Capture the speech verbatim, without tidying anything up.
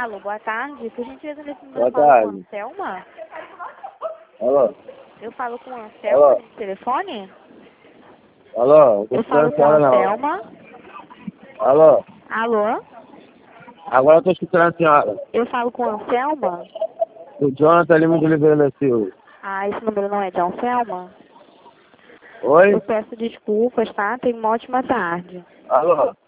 Alô, boa tarde. Por gentileza, nesse Boa número eu falo com a tarde. Anselma? Alô? Eu falo com a Anselma Alô? no telefone? Alô? Não tô Eu escutando falo a com a senhora, não. Anselma? Alô? Alô? Agora eu tô escutando a senhora. Eu falo com a Anselma? O Jonathan Lima de Oliveira da Silva. Ah, esse número não é de Anselma? Oi? Eu peço desculpas, tá? Tenha uma ótima tarde. Alô?